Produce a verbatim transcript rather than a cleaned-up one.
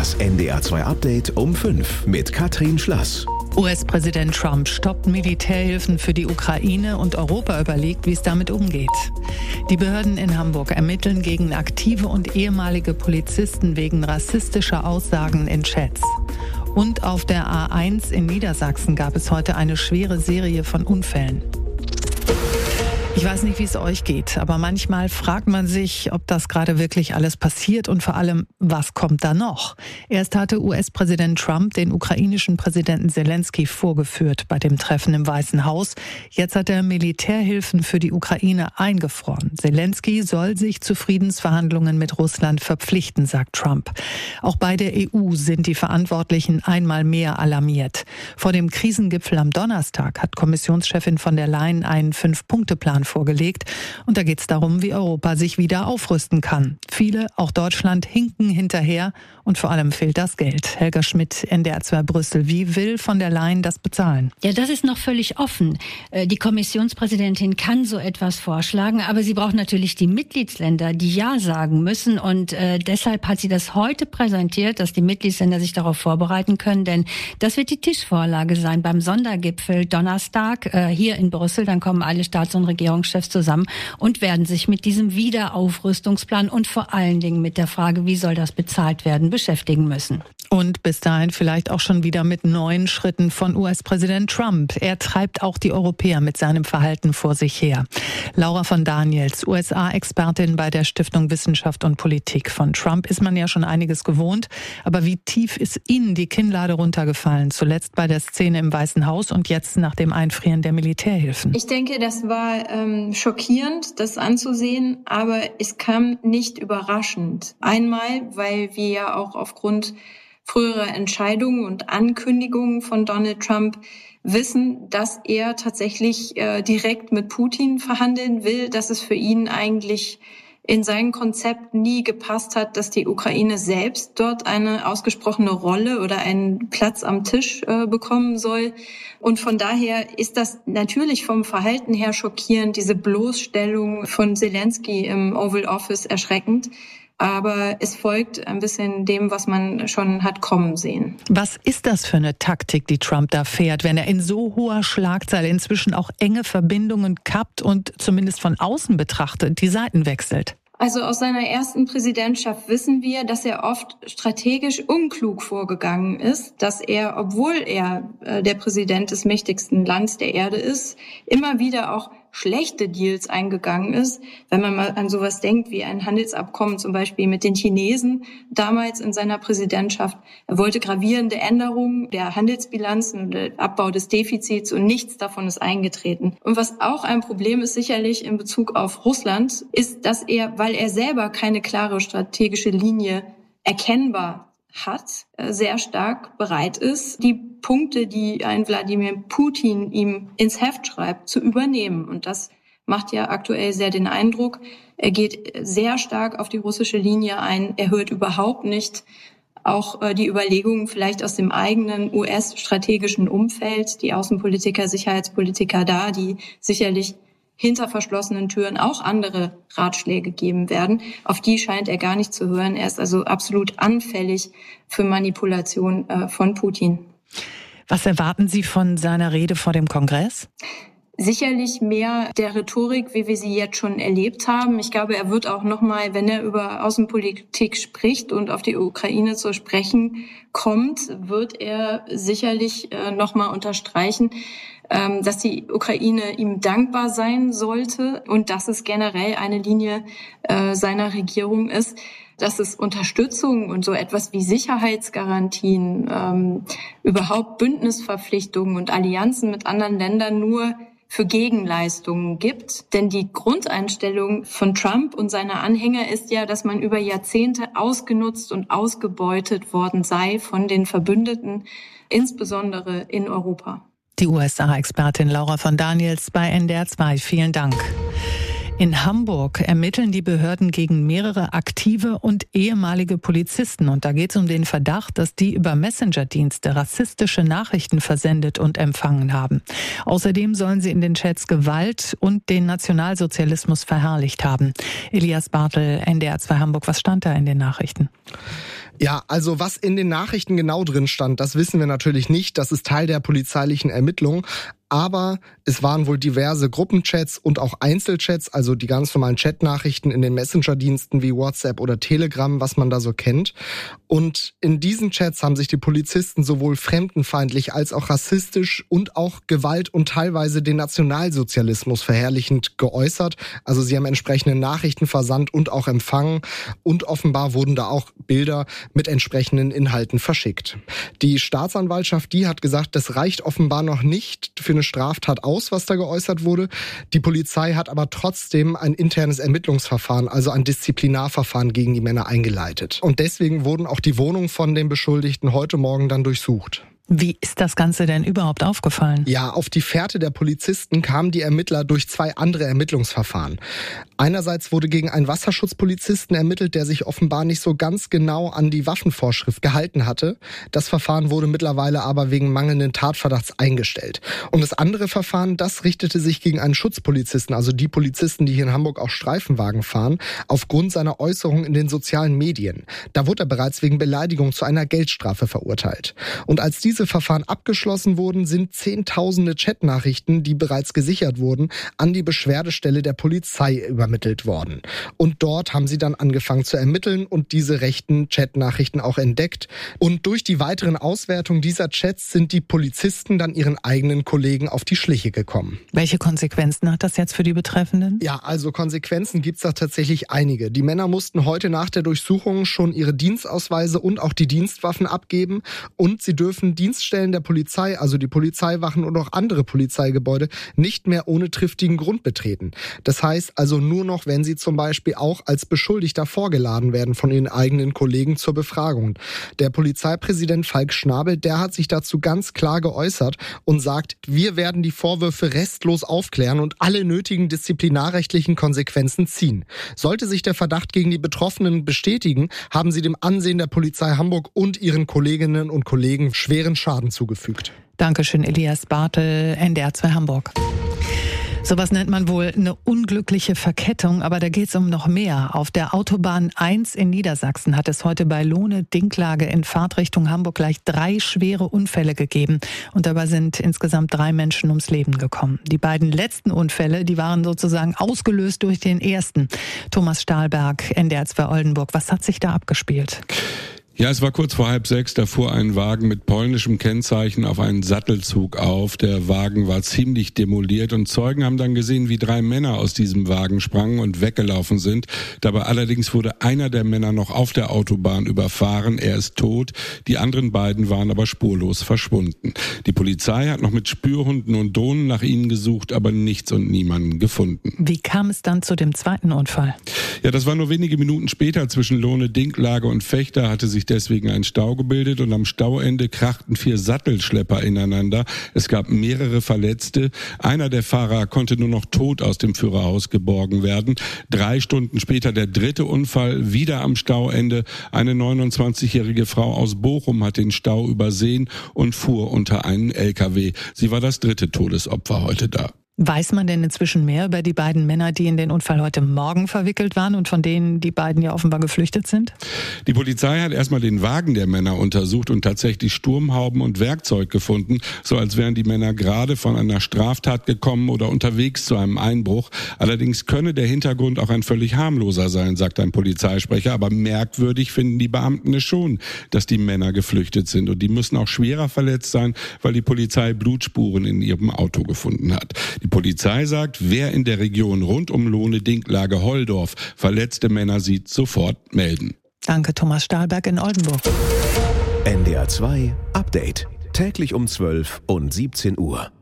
Das N D R zwei Update um fünf mit Katrin Schlass. U S-Präsident Trump stoppt Militärhilfen für die Ukraine und Europa überlegt, wie es damit umgeht. Die Behörden in Hamburg ermitteln gegen aktive und ehemalige Polizisten wegen rassistischer Aussagen in Chats. Und auf der A eins in Niedersachsen gab es heute eine schwere Serie von Unfällen. Ich weiß nicht, wie es euch geht, aber manchmal fragt man sich, ob das gerade wirklich alles passiert und vor allem, was kommt da noch? Erst hatte U S-Präsident Trump den ukrainischen Präsidenten Zelensky vorgeführt bei dem Treffen im Weißen Haus. Jetzt hat er Militärhilfen für die Ukraine eingefroren. Zelensky soll sich zu Friedensverhandlungen mit Russland verpflichten, sagt Trump. Auch bei der E U sind die Verantwortlichen einmal mehr alarmiert. Vor dem Krisengipfel am Donnerstag hat Kommissionschefin von der Leyen einen Fünf-Punkte-Plan vorgelegt. Und da geht es darum, wie Europa sich wieder aufrüsten kann. Viele, auch Deutschland, hinken hinterher und vor allem fehlt das Geld. Helga Schmidt, N D R zwei Brüssel. Wie will von der Leyen das bezahlen? Ja, das ist noch völlig offen. Die Kommissionspräsidentin kann so etwas vorschlagen, aber sie braucht natürlich die Mitgliedsländer, die Ja sagen müssen. Und äh, deshalb hat sie das heute präsentiert, dass die Mitgliedsländer sich darauf vorbereiten können. Denn das wird die Tischvorlage sein beim Sondergipfel Donnerstag äh, hier in Brüssel. Dann kommen alle Staats- und Regierungschefs zusammen und werden sich mit diesem Wiederaufrüstungsplan und vor allen Dingen mit der Frage, wie soll das bezahlt werden, beschäftigen müssen. Und bis dahin vielleicht auch schon wieder mit neuen Schritten von U S-Präsident Trump. Er treibt auch die Europäer mit seinem Verhalten vor sich her. Laura von Daniels, U S A-Expertin bei der Stiftung Wissenschaft und Politik. Von Trump ist man ja schon einiges gewohnt. Aber wie tief ist Ihnen die Kinnlade runtergefallen? Zuletzt bei der Szene im Weißen Haus und jetzt nach dem Einfrieren der Militärhilfen. Ich denke, das war ähm, schockierend, das anzusehen. Aber es kam nicht überraschend. Einmal, weil wir ja auch aufgrund frühere Entscheidungen und Ankündigungen von Donald Trump wissen, dass er tatsächlich äh, direkt mit Putin verhandeln will, dass es für ihn eigentlich in sein Konzept nie gepasst hat, dass die Ukraine selbst dort eine ausgesprochene Rolle oder einen Platz am Tisch äh, bekommen soll. Und von daher ist das natürlich vom Verhalten her schockierend, diese Bloßstellung von Zelensky im Oval Office erschreckend. Aber es folgt ein bisschen dem, was man schon hat kommen sehen. Was ist das für eine Taktik, die Trump da fährt, wenn er in so hoher Schlagzahl inzwischen auch enge Verbindungen kappt und zumindest von außen betrachtet die Seiten wechselt? Also aus seiner ersten Präsidentschaft wissen wir, dass er oft strategisch unklug vorgegangen ist, dass er, obwohl er äh, der Präsident des mächtigsten Landes der Erde ist, immer wieder auch schlechte Deals eingegangen ist. Wenn man mal an sowas denkt wie ein Handelsabkommen zum Beispiel mit den Chinesen damals in seiner Präsidentschaft. Er wollte gravierende Änderungen der Handelsbilanzen und der Abbau des Defizits und nichts davon ist eingetreten. Und was auch ein Problem ist sicherlich in Bezug auf Russland, ist, dass er, weil er selber keine klare strategische Linie erkennbar hat, sehr stark bereit ist, die Punkte, die ein Wladimir Putin ihm ins Heft schreibt, zu übernehmen. Und das macht ja aktuell sehr den Eindruck, er geht sehr stark auf die russische Linie ein. Er hört überhaupt nicht auch die Überlegungen vielleicht aus dem eigenen U S-strategischen Umfeld, die Außenpolitiker, Sicherheitspolitiker da, die sicherlich hinter verschlossenen Türen auch andere Ratschläge geben werden. Auf die scheint er gar nicht zu hören. Er ist also absolut anfällig für Manipulation äh, von Putin. Was erwarten Sie von seiner Rede vor dem Kongress? Sicherlich mehr der Rhetorik, wie wir sie jetzt schon erlebt haben. Ich glaube, er wird auch nochmal, wenn er über Außenpolitik spricht und auf die Ukraine zu sprechen kommt, wird er sicherlich äh, nochmal unterstreichen, ähm, dass die Ukraine ihm dankbar sein sollte und dass es generell eine Linie äh, seiner Regierung ist, dass es Unterstützung und so etwas wie Sicherheitsgarantien, ähm, überhaupt Bündnisverpflichtungen und Allianzen mit anderen Ländern nur für Gegenleistungen gibt. Denn die Grundeinstellung von Trump und seiner Anhänger ist ja, dass man über Jahrzehnte ausgenutzt und ausgebeutet worden sei von den Verbündeten, insbesondere in Europa. Die U S A-Expertin Laura von Daniels bei N D R zwei. Vielen Dank. In Hamburg ermitteln die Behörden gegen mehrere aktive und ehemalige Polizisten. Und da geht es um den Verdacht, dass die über Messenger-Dienste rassistische Nachrichten versendet und empfangen haben. Außerdem sollen sie in den Chats Gewalt und den Nationalsozialismus verherrlicht haben. Elias Bartel, N D R zwei Hamburg, was stand da in den Nachrichten? Ja, also was in den Nachrichten genau drin stand, das wissen wir natürlich nicht. Das ist Teil der polizeilichen Ermittlungen. Aber es waren wohl diverse Gruppenchats und auch Einzelchats, also die ganz normalen Chatnachrichten in den Messenger-Diensten wie WhatsApp oder Telegram, was man da so kennt. Und in diesen Chats haben sich die Polizisten sowohl fremdenfeindlich als auch rassistisch und auch Gewalt und teilweise den Nationalsozialismus verherrlichend geäußert. Also sie haben entsprechende Nachrichten versandt und auch empfangen. Und offenbar wurden da auch Bilder mit entsprechenden Inhalten verschickt. Die Staatsanwaltschaft, die hat gesagt, das reicht offenbar noch nicht für eine Straftat aus, was da geäußert wurde. Die Polizei hat aber trotzdem ein internes Ermittlungsverfahren, also ein Disziplinarverfahren gegen die Männer eingeleitet. Und deswegen wurden auch die Wohnungen von den Beschuldigten heute Morgen dann durchsucht. Wie ist das Ganze denn überhaupt aufgefallen? Ja, auf die Fährte der Polizisten kamen die Ermittler durch zwei andere Ermittlungsverfahren. Einerseits wurde gegen einen Wasserschutzpolizisten ermittelt, der sich offenbar nicht so ganz genau an die Waffenvorschrift gehalten hatte. Das Verfahren wurde mittlerweile aber wegen mangelnden Tatverdachts eingestellt. Und das andere Verfahren, das richtete sich gegen einen Schutzpolizisten, also die Polizisten, die hier in Hamburg auch Streifenwagen fahren, aufgrund seiner Äußerungen in den sozialen Medien. Da wurde er bereits wegen Beleidigung zu einer Geldstrafe verurteilt. Und als diese Diese Verfahren abgeschlossen wurden, sind zehntausende Chatnachrichten, die bereits gesichert wurden, an die Beschwerdestelle der Polizei übermittelt worden. Und dort haben sie dann angefangen zu ermitteln und diese rechten Chatnachrichten auch entdeckt. Und durch die weiteren Auswertungen dieser Chats sind die Polizisten dann ihren eigenen Kollegen auf die Schliche gekommen. Welche Konsequenzen hat das jetzt für die Betreffenden? Ja, also Konsequenzen gibt's da tatsächlich einige. Die Männer mussten heute nach der Durchsuchung schon ihre Dienstausweise und auch die Dienstwaffen abgeben und sie dürfen die Dienststellen der Polizei, also die Polizeiwachen und auch andere Polizeigebäude, nicht mehr ohne triftigen Grund betreten. Das heißt also nur noch, wenn sie zum Beispiel auch als Beschuldigter vorgeladen werden von ihren eigenen Kollegen zur Befragung. Der Polizeipräsident Falk Schnabel, der hat sich dazu ganz klar geäußert und sagt, wir werden die Vorwürfe restlos aufklären und alle nötigen disziplinarrechtlichen Konsequenzen ziehen. Sollte sich der Verdacht gegen die Betroffenen bestätigen, haben sie dem Ansehen der Polizei Hamburg und ihren Kolleginnen und Kollegen schweren Schaden zugefügt. Dankeschön, Elias Bartel, N D R zwei Hamburg. Sowas nennt man wohl eine unglückliche Verkettung, aber da geht es um noch mehr. Auf der Autobahn eins in Niedersachsen hat es heute bei Lohne-Dinklage in Fahrtrichtung Hamburg gleich drei schwere Unfälle gegeben. Und dabei sind insgesamt drei Menschen ums Leben gekommen. Die beiden letzten Unfälle, die waren sozusagen ausgelöst durch den ersten. Thomas Stahlberg, N D R zwei Oldenburg. Was hat sich da abgespielt? Ja, es war kurz vor halb sechs, da fuhr ein Wagen mit polnischem Kennzeichen auf einen Sattelzug auf. Der Wagen war ziemlich demoliert und Zeugen haben dann gesehen, wie drei Männer aus diesem Wagen sprangen und weggelaufen sind. Dabei allerdings wurde einer der Männer noch auf der Autobahn überfahren. Er ist tot. Die anderen beiden waren aber spurlos verschwunden. Die Polizei hat noch mit Spürhunden und Drohnen nach ihnen gesucht, aber nichts und niemanden gefunden. Wie kam es dann zu dem zweiten Unfall? Ja, das war nur wenige Minuten später. Zwischen Lohne-Dinklage und Vechta hatte sich deswegen ein Stau gebildet und am Stauende krachten vier Sattelschlepper ineinander. Es gab mehrere Verletzte. Einer der Fahrer konnte nur noch tot aus dem Führerhaus geborgen werden. Drei Stunden später der dritte Unfall, wieder am Stauende. Eine neunundzwanzigjährige Frau aus Bochum hat den Stau übersehen und fuhr unter einen L K W. Sie war das dritte Todesopfer heute da. Weiß man denn inzwischen mehr über die beiden Männer, die in den Unfall heute Morgen verwickelt waren und von denen die beiden ja offenbar geflüchtet sind? Die Polizei hat erstmal den Wagen der Männer untersucht und tatsächlich Sturmhauben und Werkzeug gefunden, so als wären die Männer gerade von einer Straftat gekommen oder unterwegs zu einem Einbruch. Allerdings könne der Hintergrund auch ein völlig harmloser sein, sagt ein Polizeisprecher. Aber merkwürdig finden die Beamten es schon, dass die Männer geflüchtet sind. Und die müssen auch schwerer verletzt sein, weil die Polizei Blutspuren in ihrem Auto gefunden hat. Die Polizei sagt, wer in der Region rund um Lohne-Dinklage Holdorf verletzte Männer sieht, sofort melden. Danke, Thomas Stahlberg in Oldenburg. N D R zwei Update. Täglich um zwölf und siebzehn Uhr.